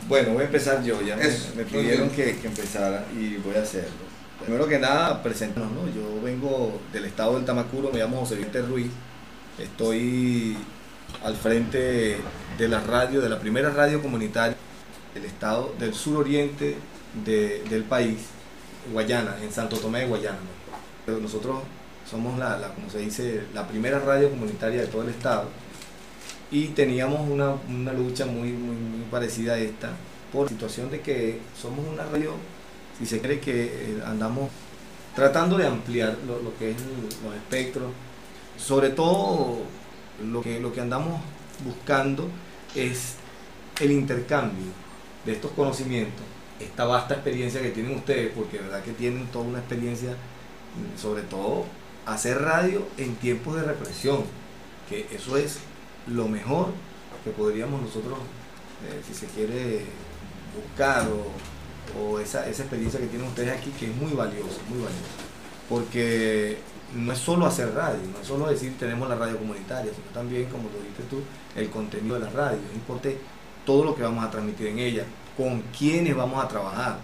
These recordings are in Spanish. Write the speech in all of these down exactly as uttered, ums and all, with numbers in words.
Bueno, voy a empezar yo, ya me, Eso, me muy pidieron bien. que, que empezara y voy a hacerlo. Primero que nada, presentarnos, ¿no? Yo vengo del estado del Tamacuro, me llamo José Vicente Ruiz, estoy al frente de la radio, de la primera radio comunitaria del estado del suroriente de- del país, Guayana, en Santo Tomé de Guayana, ¿no? Pero nosotros somos la, la, como se dice, la primera radio comunitaria de todo el estado y teníamos una, una lucha muy, muy, muy parecida a esta por la situación de que somos una radio, si se cree que eh, andamos tratando de ampliar lo, lo que es el- los espectros, sobre todo lo que, lo que andamos buscando es el intercambio de estos conocimientos, esta vasta experiencia que tienen ustedes, porque de verdad que tienen toda una experiencia, sobre todo hacer radio en tiempos de represión, que eso es lo mejor que podríamos nosotros, eh, si se quiere, buscar o, o esa, esa experiencia que tienen ustedes aquí, que es muy valiosa, muy valiosa, porque no es solo hacer radio, no es solo decir tenemos la radio comunitaria, sino también, como lo dijiste tú, el contenido de la radio, es importante todo lo que vamos a transmitir en ella, con quiénes vamos a trabajar.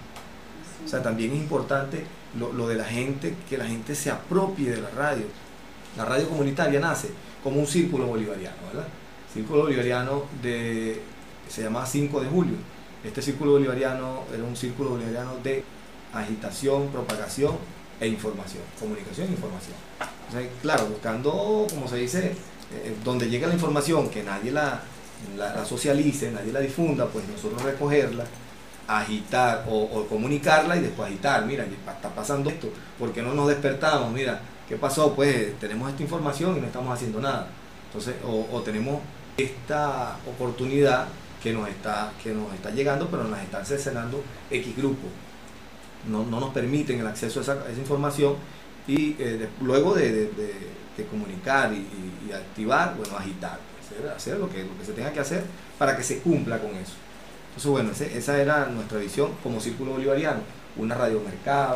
O sea, también es importante lo, lo de la gente, que la gente se apropie de la radio. La radio comunitaria nace como un círculo bolivariano, ¿verdad? Círculo bolivariano de, se llamaba cinco de julio. Este círculo bolivariano era un círculo bolivariano de agitación, propagación e información, comunicación e información. O sea, claro, buscando, como se dice, eh, donde llega la información, que nadie la, la, la socialice, nadie la difunda, pues nosotros recogerla, agitar o, o comunicarla y después agitar. Mira, está pasando esto, ¿por qué no nos despertamos? Mira, ¿qué pasó? Pues tenemos esta información y no estamos haciendo nada. Entonces, o, o tenemos esta oportunidad que nos está, que nos está llegando, pero nos están cercenando X grupo. No, no nos permiten el acceso a esa, a esa información y eh, de, luego de, de, de, de comunicar y, y, y activar, bueno, agitar, hacer, hacer lo, que, lo que se tenga que hacer para que se cumpla con eso. Entonces, bueno, ese, esa era nuestra visión como Círculo Bolivariano, una radio mercado.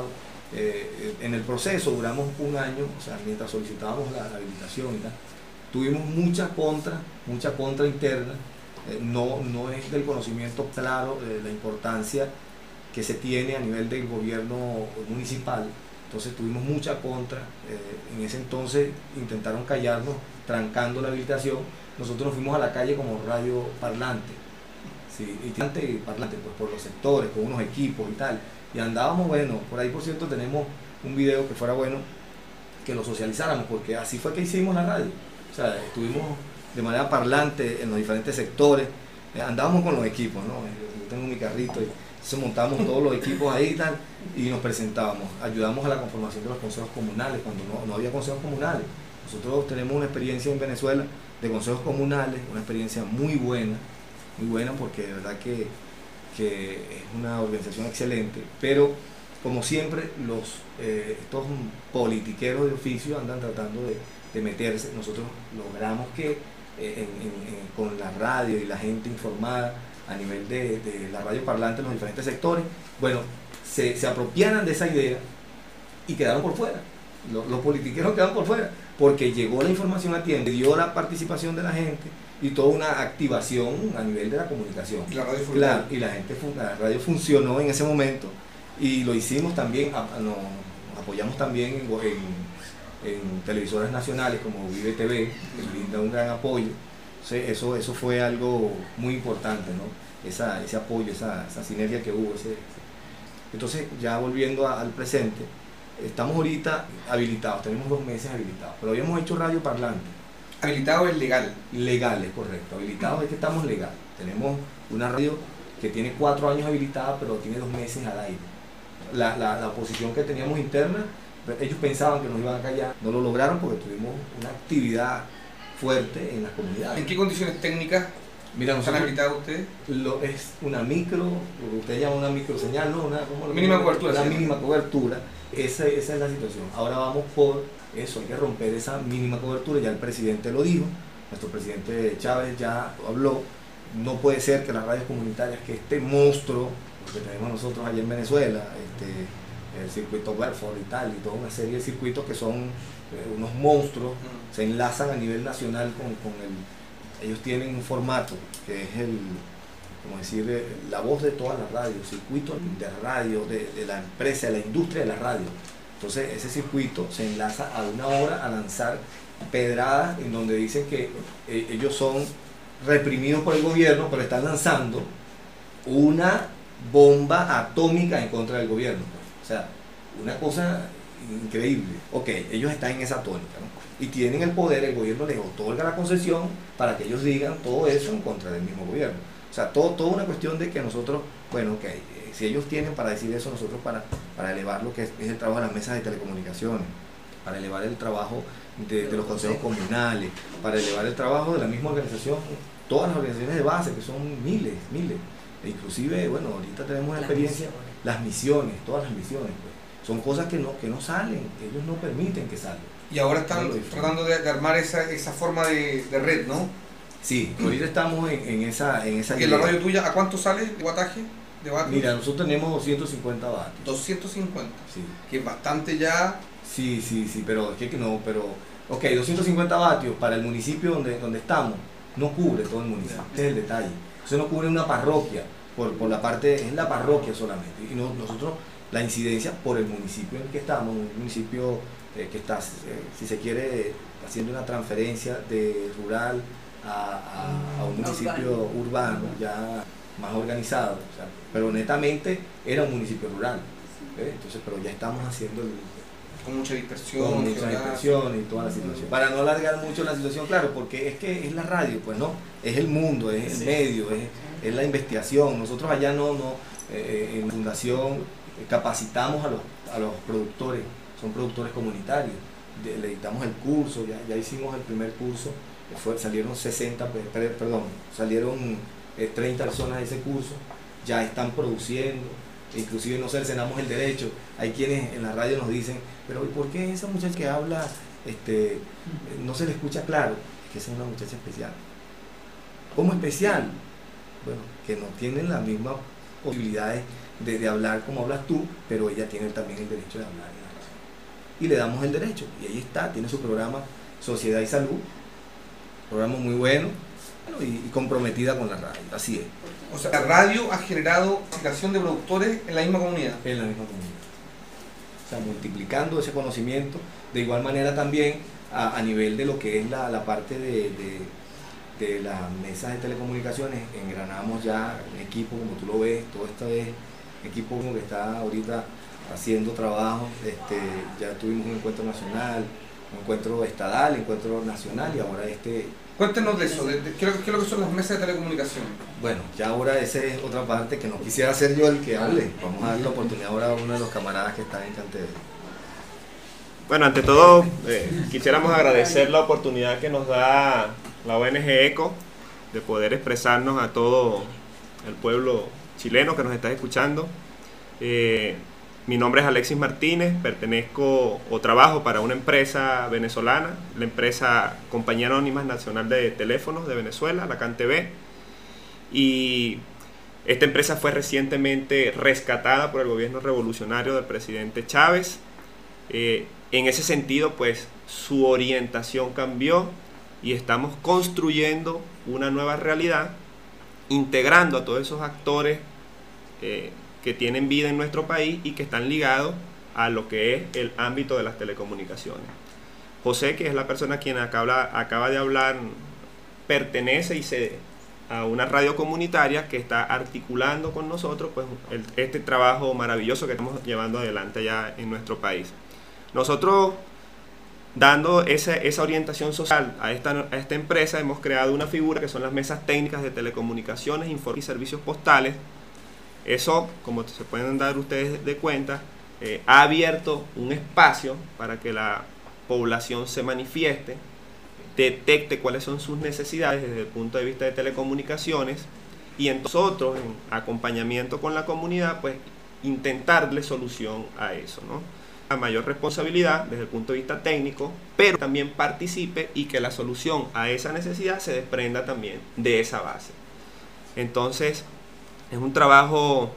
Eh, en el proceso duramos un año, o sea, mientras solicitábamos la, la habilitación y tal, tuvimos mucha contra, mucha contra interna, eh, no, no es del conocimiento claro de la importancia que se tiene a nivel del gobierno municipal, entonces tuvimos mucha contra, eh, en ese entonces intentaron callarnos, trancando la habilitación, nosotros nos fuimos a la calle como radio parlante, sí, y parlante pues, por los sectores, con unos equipos y tal, y andábamos, bueno, por ahí por cierto tenemos un video que fuera bueno que lo socializáramos, porque así fue que hicimos la radio, o sea, estuvimos de manera parlante en los diferentes sectores, eh, andábamos con los equipos, ¿no? Yo tengo mi carrito y entonces montamos todos los equipos ahí y tal, y nos presentábamos, ayudamos a la conformación de los consejos comunales, cuando no, no había consejos comunales. Nosotros tenemos una experiencia en Venezuela de consejos comunales, una experiencia muy buena, muy buena porque de verdad que, que es una organización excelente, pero como siempre los, eh, estos politiqueros de oficio andan tratando de, de meterse. Nosotros logramos que eh, en, en, en, con la radio y la gente informada a nivel de, de la radio parlante en los diferentes sectores, bueno, se, se apropiaran de esa idea y quedaron por fuera. Los, los politiqueros quedaron por fuera, porque llegó la información a tiempo, dio la participación de la gente y toda una activación a nivel de la comunicación. La radio fue claro, y la, gente, la radio funcionó en ese momento y lo hicimos también, a, a, nos apoyamos también en, en, en televisoras nacionales como Vive T V, que brinda un gran apoyo. Eso, eso fue algo muy importante, ¿no? Esa, ese apoyo, esa, esa sinergia que hubo. Ese, ese. Entonces, ya volviendo a, al presente, estamos ahorita habilitados, tenemos dos meses habilitados, pero habíamos hecho radio parlante. Habilitado es legal. Legal, es correcto. Habilitados es que estamos legal. Tenemos una radio que tiene cuatro años habilitada, pero tiene dos meses al aire. La, la, la oposición que teníamos interna, ellos pensaban que nos iban a callar, no lo lograron porque tuvimos una actividad fuerte en las comunidades. ¿En qué condiciones técnicas Mira, están habilitados ustedes? Lo, es una micro, lo que ustedes llaman una microseñal, ¿no? Una ¿cómo lo mínima llaman? cobertura. Una ¿sí? mínima cobertura. Esa, esa es la situación. Ahora vamos por eso, hay que romper esa mínima cobertura, ya el presidente lo dijo, nuestro presidente Chávez ya habló, no puede ser que las radios comunitarias, que este monstruo, lo que tenemos nosotros allá en Venezuela, este, el circuito Belfort y tal, y toda una serie de circuitos que son eh, unos monstruos, mm. se enlazan a nivel nacional con, con el... Ellos tienen un formato que es el, como decir, eh, la voz de toda la radio, circuito de radio, de, de la empresa, de la industria de la radio. Entonces ese circuito se enlaza a una hora a lanzar pedradas en donde dicen que eh, ellos son reprimidos por el gobierno, pero están lanzando una bomba atómica en contra del gobierno. O sea, una cosa increíble. Ok, ellos están en esa tónica, ¿no? Y tienen el poder, el gobierno les otorga la concesión para que ellos digan todo eso en contra del mismo gobierno. O sea, todo, toda una cuestión de que nosotros, bueno, ok, eh, si ellos tienen para decir eso, nosotros para, para elevar lo que es, es el trabajo de las mesas de telecomunicaciones, para elevar el trabajo de, de los consejos comunales, para elevar el trabajo de la misma organización, todas las organizaciones de base, que son miles, miles. E inclusive, bueno, ahorita tenemos la experiencia, las misiones, todas las misiones, pues, son cosas que no, que no salen, que ellos no permiten que salgan. Y ahora están tratando de, de armar esa, esa forma de, de red, ¿no? Sí, ahorita estamos en, en esa en esa ¿Y en la radio tuya a cuánto sale el guataje de vatios? Mira, nosotros tenemos doscientos cincuenta vatios. doscientos cincuenta. Sí. Que es bastante ya. Sí, sí, sí, pero es que no, pero... Ok, doscientos cincuenta vatios para el municipio donde, donde estamos, no cubre todo el municipio, este es el detalle. Eso no cubre una parroquia, por, por la parte, es la parroquia solamente. Y no, nosotros, la incidencia por el municipio en el que estamos, un municipio eh, que está, eh, si se quiere, haciendo una transferencia de rural a, a, a un municipio urbano, ya más organizado, o sea, pero netamente era un municipio rural. ¿eh? Entonces, pero ya estamos haciendo el... Con mucha dispersión. Con mucha dispersión y toda la situación. Para no alargar mucho la situación, claro, porque es que es la radio, pues no, es el mundo, es el sí. medio, es, es la investigación. Nosotros allá no, no eh, en Fundación eh, capacitamos a los, a los productores, son productores comunitarios, de, le dictamos el curso, ya, ya hicimos el primer curso, fue, salieron sesenta, perdón, salieron eh, treinta personas de ese curso, ya están produciendo. Inclusive no cercenamos el derecho. Hay quienes en la radio nos dicen, pero ¿y por qué esa muchacha que habla este, no se le escucha claro? Es que esa es una muchacha especial. ¿Cómo especial? Bueno, que no tiene las mismas posibilidades de, de hablar como hablas tú, pero ella tiene también el derecho de hablar en la radio. Y le damos el derecho. Y ahí está, tiene su programa Sociedad y Salud, programa muy bueno, bueno y, y comprometida con la radio. Así es. O sea, la radio ha generado capacitación de productores en la misma comunidad. En la misma comunidad. O sea, multiplicando ese conocimiento. De igual manera también a, a nivel de lo que es la, la parte de, de, de las mesas de telecomunicaciones, engranamos ya un equipo, como tú lo ves, todo esto es equipo como que está ahorita haciendo trabajo. Este, ya tuvimos un encuentro nacional, un encuentro estadal, encuentro nacional y ahora este... Cuéntenos de eso, de, de, ¿qué, ¿qué es lo que son las mesas de telecomunicación? Bueno, ya ahora esa es otra parte que no quisiera ser yo el que hable. Vamos a darle la oportunidad ahora a uno de los camaradas que está en Cantera. Bueno, ante todo, eh, quisiéramos agradecer la oportunidad que nos da la O N G ECO de poder expresarnos a todo el pueblo chileno que nos está escuchando. Eh, Mi nombre es Alexis Martínez, pertenezco o trabajo para una empresa venezolana, la empresa Compañía Anónima Nacional de Teléfonos de Venezuela, la CanTV, y esta empresa fue recientemente rescatada por el gobierno revolucionario del presidente Chávez. Eh, en ese sentido, pues, su orientación cambió y estamos construyendo una nueva realidad, integrando a todos esos actores eh, que tienen vida en nuestro país y que están ligados a lo que es el ámbito de las telecomunicaciones. José, que es la persona quien acaba, acaba de hablar, pertenece y se, a una radio comunitaria que está articulando con nosotros pues, el, este trabajo maravilloso que estamos llevando adelante allá en nuestro país. Nosotros, dando esa, esa orientación social a esta, a esta empresa, hemos creado una figura que son las mesas técnicas de telecomunicaciones, informes y servicios postales. Eso, como se pueden dar ustedes de cuenta, eh, ha abierto un espacio para que la población se manifieste, detecte cuáles son sus necesidades desde el punto de vista de telecomunicaciones y en nosotros, en acompañamiento con la comunidad, pues intentarle solución a eso, ¿no? A mayor responsabilidad desde el punto de vista técnico, pero también participe y que la solución a esa necesidad se desprenda también de esa base. Entonces, es un trabajo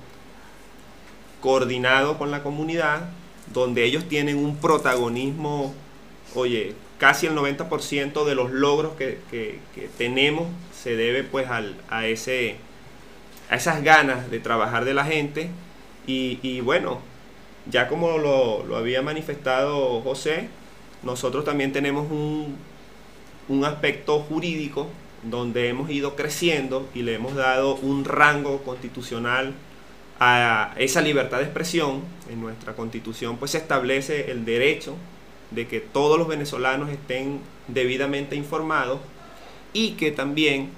coordinado con la comunidad, donde ellos tienen un protagonismo, oye, casi el noventa por ciento de los logros que, que, que tenemos se debe pues al, a, ese, a esas ganas de trabajar de la gente. Y, y bueno, ya como lo, lo había manifestado José, nosotros también tenemos un, un aspecto jurídico donde hemos ido creciendo y le hemos dado un rango constitucional a esa libertad de expresión. En nuestra constitución pues se establece el derecho de que todos los venezolanos estén debidamente informados y que también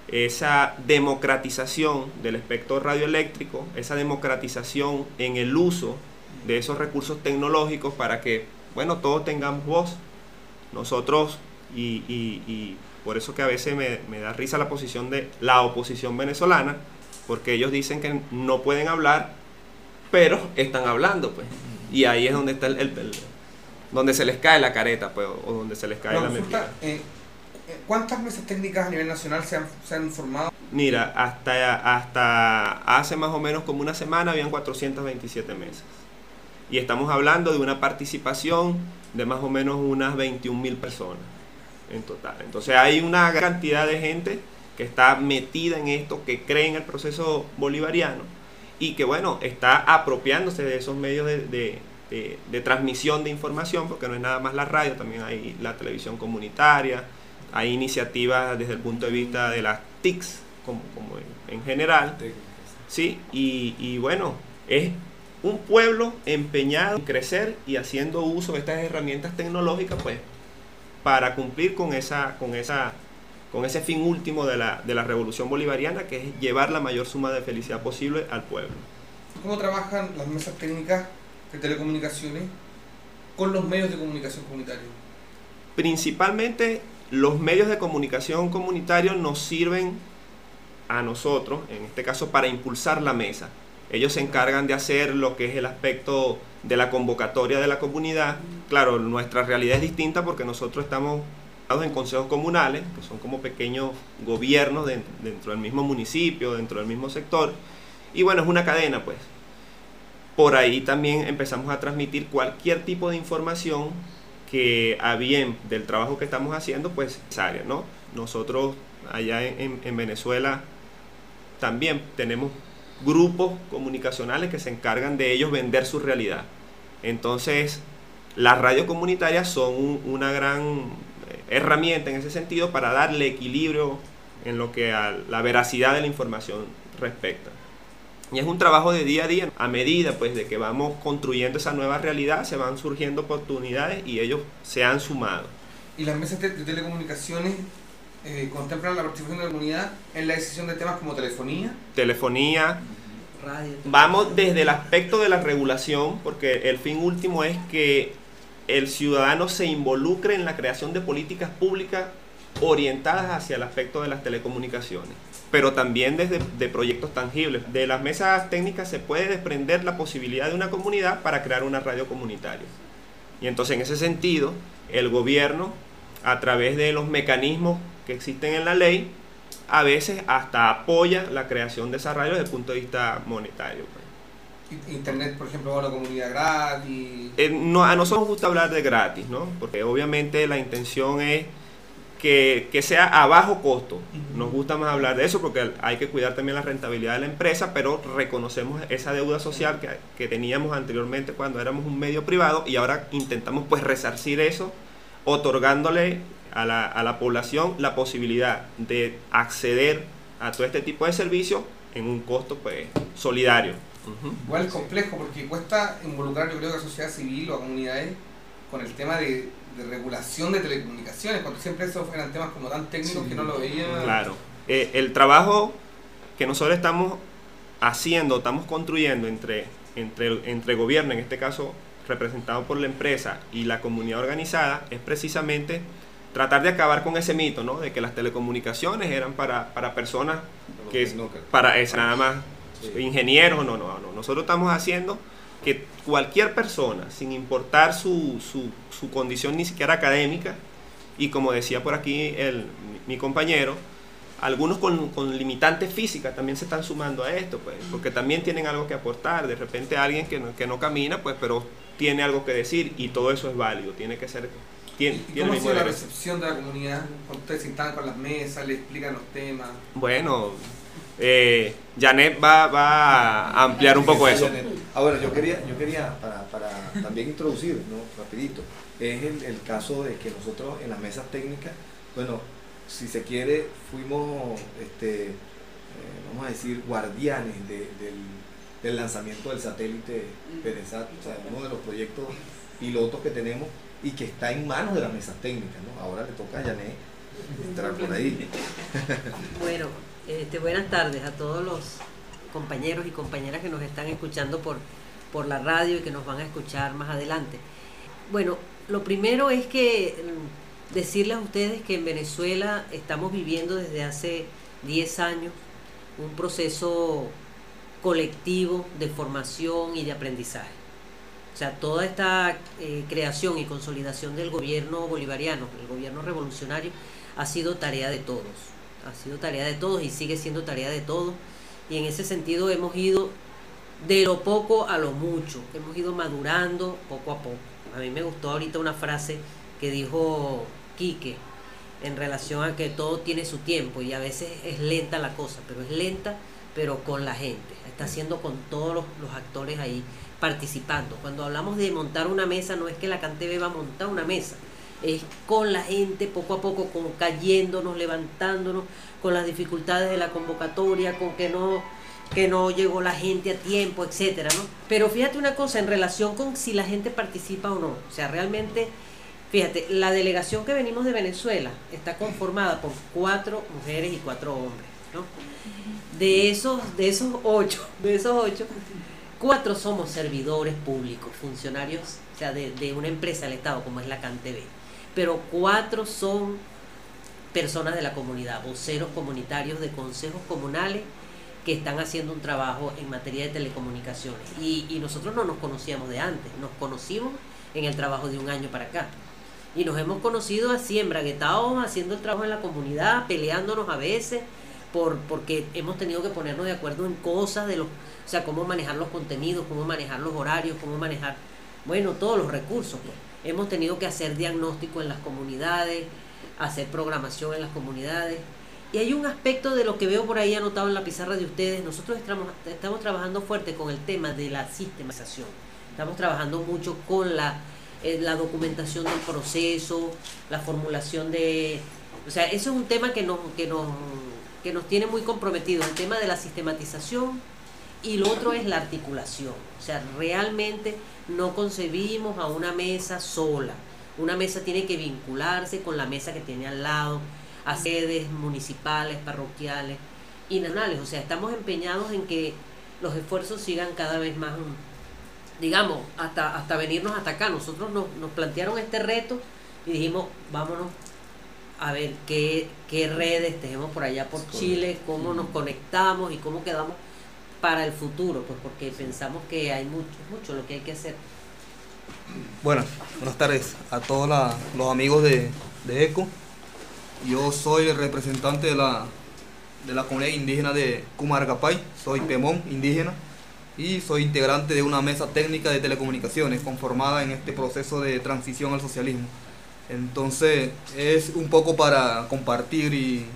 esa democratización del espectro radioeléctrico, esa democratización en el uso de esos recursos tecnológicos para que, bueno, todos tengamos voz. Nosotros, y, y, y por eso que a veces me, me da risa la posición de la oposición venezolana, porque ellos dicen que no pueden hablar, pero están hablando, pues. Y ahí es donde está el, el, el donde se les cae la careta, pues, o donde se les cae no, la mentira. Eh, ¿Cuántas mesas técnicas a nivel nacional se han, se han formado? Mira, hasta, hasta hace más o menos como una semana habían cuatrocientas veintisiete mesas. Y estamos hablando de una participación de más o menos unas veintiún mil personas en total. Entonces hay una gran cantidad de gente que está metida en esto, que cree en el proceso bolivariano y que, bueno, está apropiándose de esos medios de, de, de, de transmisión de información, porque no es nada más la radio, también hay la televisión comunitaria, hay iniciativas desde el punto de vista de las T I Cs, como, como en, en general, ¿sí? Y, y bueno, es un pueblo empeñado en crecer y haciendo uso de estas herramientas tecnológicas, pues, para cumplir con esa, con esa, con ese fin último de la, de la revolución bolivariana, que es llevar la mayor suma de felicidad posible al pueblo. ¿Cómo trabajan las mesas técnicas de telecomunicaciones con los medios de comunicación comunitarios? Principalmente los medios de comunicación comunitarios nos sirven a nosotros, en este caso, para impulsar la mesa. Ellos se encargan de hacer lo que es el aspecto de la convocatoria de la comunidad. Claro, nuestra realidad es distinta porque nosotros estamos en consejos comunales, que son como pequeños gobiernos de, dentro del mismo municipio, dentro del mismo sector. Y bueno, es una cadena, pues. Por ahí también empezamos a transmitir cualquier tipo de información que a bien del trabajo que estamos haciendo, pues, es área, ¿no? Nosotros allá en, en Venezuela también tenemos grupos comunicacionales que se encargan de ellos vender su realidad. Entonces, las radios comunitarias son un, una gran herramienta en ese sentido para darle equilibrio en lo que a la veracidad de la información respecta. Y es un trabajo de día a día. A medida, pues, de que vamos construyendo esa nueva realidad, se van surgiendo oportunidades y ellos se han sumado. ¿Y las mesas de telecomunicaciones eh, contemplan la participación de la comunidad en la decisión de temas como telefonía? Telefonía. Radio. Vamos desde el aspecto de la regulación, porque el fin último es que el ciudadano se involucre en la creación de políticas públicas orientadas hacia el aspecto de las telecomunicaciones, pero también desde de proyectos tangibles. De las mesas técnicas se puede desprender la posibilidad de una comunidad para crear una radio comunitaria. Y entonces, en ese sentido, el gobierno, a través de los mecanismos que existen en la ley, a veces hasta apoya la creación de esa radio desde el punto de vista monetario. Internet, por ejemplo, una comunidad gratis. Eh, no, a nosotros nos gusta hablar de gratis, ¿no? Porque obviamente la intención es que, que sea a bajo costo. Nos gusta más hablar de eso porque hay que cuidar también la rentabilidad de la empresa, pero reconocemos esa deuda social que, que teníamos anteriormente cuando éramos un medio privado y ahora intentamos, pues, resarcir eso, otorgándole a la, a la población la posibilidad de acceder a todo este tipo de servicios en un costo, pues, solidario. Uh-huh. Igual es complejo porque cuesta involucrar, yo creo, que a la sociedad civil o a comunidades con el tema de, de regulación de telecomunicaciones, cuando siempre esos eran temas como tan técnicos, sí, que no lo veían. Claro, eh, el trabajo que nosotros estamos haciendo, estamos construyendo entre, entre, entre gobierno, en este caso representado por la empresa, y la comunidad organizada, es precisamente tratar de acabar con ese mito, ¿no? De que las telecomunicaciones eran para, para personas que es, para es nada más ingenieros. No, no, no. Nosotros estamos haciendo que cualquier persona, sin importar su, su, su condición ni siquiera académica, y como decía por aquí el, mi compañero, algunos con, con limitantes físicas también se están sumando a esto, pues, porque también tienen algo que aportar. De repente alguien que no, que no camina, pues, pero tiene algo que decir, y todo eso es válido, tiene que ser... Tiene, ¿Y cómo ha sido la recepción de la comunidad? Cuando ustedes se instalan con las mesas, le explican los temas. Bueno, eh, Janet va, va a ampliar un poco eso. Ah, bueno, yo quería, yo quería para, para también introducir, ¿no? Rapidito, es el, el caso de que nosotros en las mesas técnicas, bueno, si se quiere, fuimos, este, eh, vamos a decir, guardianes de, del, del lanzamiento del satélite PereSat, o sea, uno de los proyectos pilotos que tenemos y que está en manos de las mesas técnicas, ¿no? Ahora le toca a Janet entrar por ahí. Bueno, este, buenas tardes a todos los compañeros y compañeras que nos están escuchando por, por la radio y que nos van a escuchar más adelante. Bueno, lo primero es que decirles a ustedes que en Venezuela estamos viviendo desde hace diez años un proceso colectivo de formación y de aprendizaje. O sea, toda esta eh, creación y consolidación del gobierno bolivariano, el gobierno revolucionario, ha sido tarea de todos. Ha sido tarea de todos y sigue siendo tarea de todos. Y en ese sentido hemos ido de lo poco a lo mucho. Hemos ido madurando poco a poco. A mí me gustó ahorita una frase que dijo Quique en relación a que todo tiene su tiempo y a veces es lenta la cosa, pero es lenta, pero con la gente. Está haciendo con todos los, los actores ahí participando. Cuando hablamos de montar una mesa, no es que la CanTV va a montar una mesa, es con la gente poco a poco, con cayéndonos, levantándonos, con las dificultades de la convocatoria, con que no, que no llegó la gente a tiempo, etcétera, ¿no? Pero fíjate una cosa en relación con si la gente participa o no. O sea, realmente, fíjate, la delegación que venimos de Venezuela está conformada por cuatro mujeres y cuatro hombres, ¿no? De esos, de esos ocho, de esos ocho, cuatro somos servidores públicos, funcionarios, o sea, de, de una empresa del Estado como es la CanTV, pero cuatro son personas de la comunidad, voceros comunitarios de consejos comunales que están haciendo un trabajo en materia de telecomunicaciones. Y, y nosotros no nos conocíamos de antes, nos conocimos en el trabajo de un año para acá. Y nos hemos conocido así, embraguetados, haciendo el trabajo en la comunidad, peleándonos a veces, por porque hemos tenido que ponernos de acuerdo en cosas de los, o sea, cómo manejar los contenidos, cómo manejar los horarios, cómo manejar, bueno, todos los recursos, pues. Hemos tenido que hacer diagnóstico en las comunidades, hacer programación en las comunidades. Y hay un aspecto de lo que veo por ahí anotado en la pizarra de ustedes. Nosotros estamos, estamos trabajando fuerte con el tema de la sistematización. Estamos trabajando mucho con la, eh, la documentación del proceso, la formulación de... O sea, eso es un tema que nos, que nos, que nos tiene muy comprometidos, el tema de la sistematización, y lo otro es la articulación. O sea, realmente no concebimos a una mesa sola. Una mesa tiene que vincularse con la mesa que tiene al lado, a sedes municipales, parroquiales y nacionales. O sea, estamos empeñados en que los esfuerzos sigan cada vez más, digamos, hasta, hasta venirnos hasta acá. Nosotros nos, nos plantearon este reto y dijimos, vámonos a ver qué, qué redes tenemos por allá por Chile, cómo nos conectamos y cómo quedamos para el futuro, pues porque pensamos que hay mucho, mucho lo que hay que hacer. Buenas, buenas tardes a todos la, los amigos de, de ECO. Yo soy el representante de la, de la comunidad indígena de Cumargapay, soy Pemón indígena y soy integrante de una mesa técnica de telecomunicaciones conformada en este proceso de transición al socialismo. Entonces es un poco para compartir y...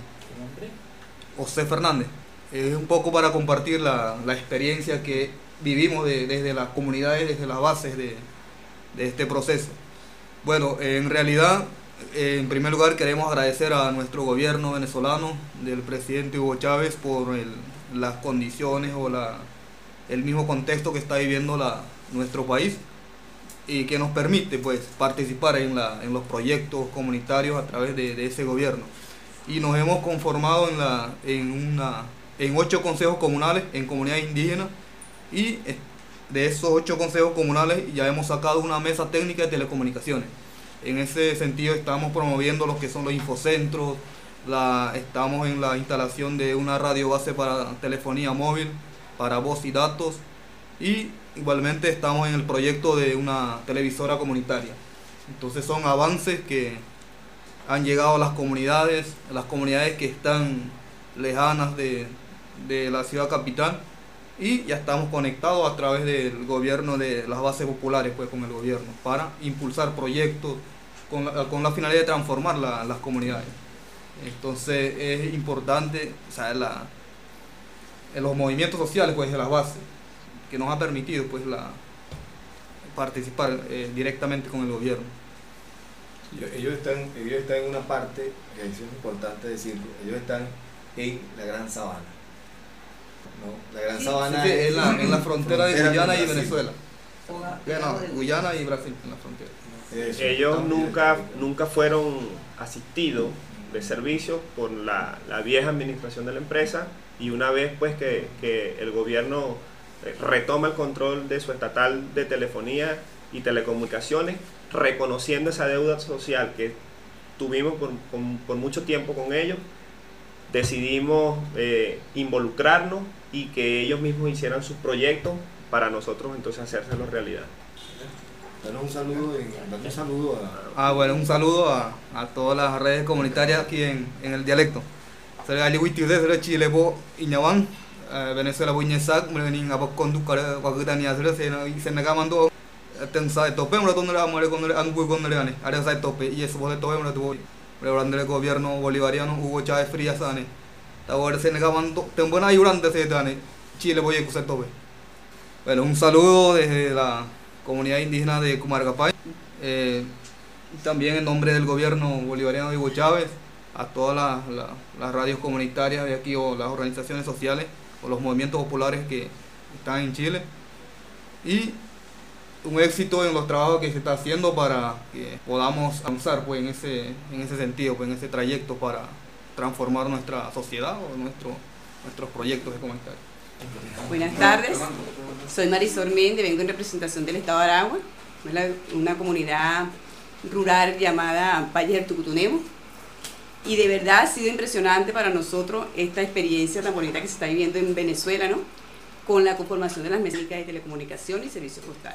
José Fernández. Es un poco para compartir la, la experiencia que vivimos de, desde las comunidades, desde las bases de, de este proceso. Bueno, en realidad, en primer lugar queremos agradecer a nuestro gobierno venezolano, del presidente Hugo Chávez, por el, las condiciones o la, el mismo contexto que está viviendo la, nuestro país y que nos permite pues participar en, la, en los proyectos comunitarios a través de, de ese gobierno. Y nos hemos conformado en, la, en, una, en ocho consejos comunales en comunidades indígenas, y de esos ocho consejos comunales ya hemos sacado una mesa técnica de telecomunicaciones. En ese sentido estamos promoviendo lo que son los infocentros, la, estamos en la instalación de una radio base para telefonía móvil, para voz y datos, y igualmente estamos en el proyecto de una televisora comunitaria. Entonces son avances que han llegado a las comunidades, a las comunidades que están lejanas de, de la ciudad capital, y ya estamos conectados a través del gobierno, de las bases populares, pues con el gobierno, para impulsar proyectos con la, con la finalidad de transformar la, las comunidades. Entonces es importante, o sea, la, en los movimientos sociales pues de las bases, que nos ha permitido pues la participar eh, directamente con el gobierno. Ellos están, ellos están en una parte, que es importante decirlo, ellos están en la Gran Sabana. ¿No? La Gran Sí, Sabana sí, es en la, en la frontera de frontera Guyana con y Brasil. Venezuela. Bueno, Guyana y Brasil en la frontera. Eso, Ellos están nunca, directamente. nunca fueron asistidos de servicio por la, la vieja administración de la empresa, y una vez pues que, que el gobierno eh, retoma el control de su estatal de telefonía y telecomunicaciones, reconociendo esa deuda social que tuvimos por, con- por mucho tiempo con ellos, decidimos eh, involucrarnos y que ellos mismos hicieran sus proyectos para nosotros entonces hacérselos realidad. Danos un saludo, en- danos un saludo a... Ah, bueno, un saludo a, a todas las redes comunitarias aquí en, en el dialecto. Soy Ali Witiude, soy Chile, Bo Iñaban, Venezuela, Buñesac, Melenin, Abok Kondu, Wakutania, Senegамando, Tensa, Tope, un ratón de la muerte con el Angu con el Ane, Área Sai Tope, y eso fue todo, un ratón, rebrando el gobierno bolivariano, Hugo Chávez Frías, Ane. Ahora Senegамando, tengo una ayudante de Ane, Chile, Boye, Cusé Tope. Bueno, un saludo desde la comunidad indígena de Cumargapay, eh, también en nombre del gobierno bolivariano de Hugo Chávez, a todas las, las, las radios comunitarias de aquí o las organizaciones sociales o los movimientos populares que están en Chile, y un éxito en los trabajos que se está haciendo para que podamos avanzar pues en ese, en ese sentido, pues en ese trayecto para transformar nuestra sociedad o nuestro, nuestros proyectos de comunitario. Buenas tardes, soy Marisol Méndez, vengo en representación del Estado de Aragua, una comunidad rural llamada Valle del Tucutunemo, y de verdad ha sido impresionante para nosotros esta experiencia tan bonita que se está viviendo en Venezuela, ¿no? Con la conformación de las mesas de telecomunicación y servicios postales.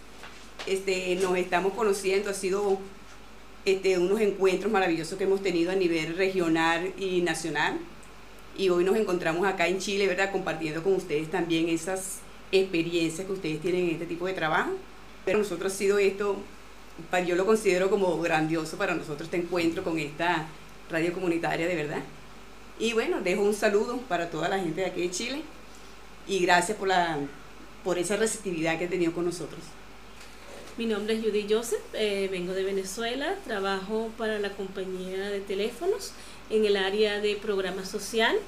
Este, nos estamos conociendo, ha sido este, unos encuentros maravillosos que hemos tenido a nivel regional y nacional, y hoy nos encontramos acá en Chile, ¿verdad?, compartiendo con ustedes también esas experiencias que ustedes tienen en este tipo de trabajo. Pero nosotros ha sido esto, yo lo considero como grandioso para nosotros este encuentro con esta radio comunitaria, de verdad. Y bueno, dejo un saludo para toda la gente de aquí de Chile y gracias por, la, por esa receptividad que han tenido con nosotros. Mi nombre es Judy Joseph, eh, vengo de Venezuela, trabajo para la compañía de teléfonos en el área de programa social.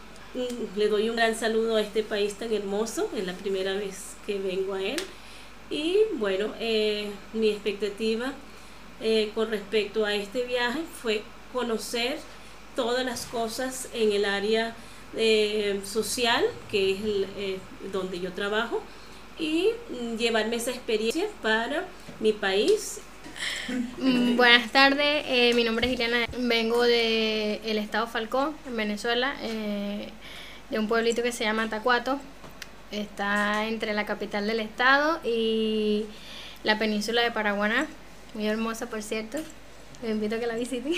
Mm, Le doy un gran saludo a este país tan hermoso, es la primera vez que vengo a él. Y bueno, eh, mi expectativa eh, con respecto a este viaje fue conocer todas las cosas en el área eh, social, que es el, eh, donde yo trabajo, y mm, llevarme esa experiencia para mi país. Mm, Buenas tardes, eh, mi nombre es Ileana, vengo del estado Falcón, en Venezuela, eh, de un pueblito que se llama Tacuato. Está entre la capital del estado y la península de Paraguaná, muy hermosa por cierto, les invito a que la visiten.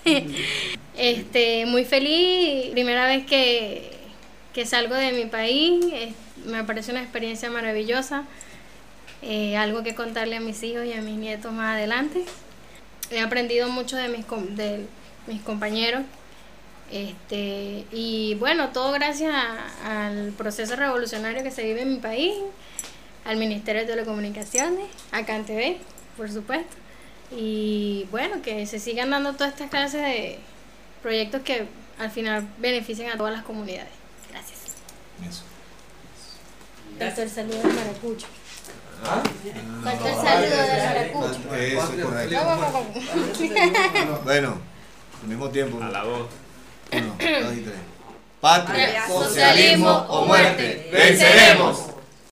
este, muy feliz, primera vez que, que salgo de mi país, eh, me parece una experiencia maravillosa, eh, algo que contarle a mis hijos y a mis nietos más adelante. He aprendido mucho de mis, com- de mis compañeros. Este, y bueno, todo gracias a- al proceso revolucionario que se vive en mi país, al Ministerio de Telecomunicaciones, a CAN T V, por supuesto, y bueno, que se sigan dando todas estas clases de proyectos que al final beneficien a todas las comunidades. Gracias. Eso. Faltó el saludo del maracucho. ¿Ah? Faltó el saludo del maracucho. Eso es correcto. Vamos, vamos, vamos. Bueno, al mismo tiempo. A la voz. Uno, dos y tres. Patria, Socialismo o muerte, venceremos.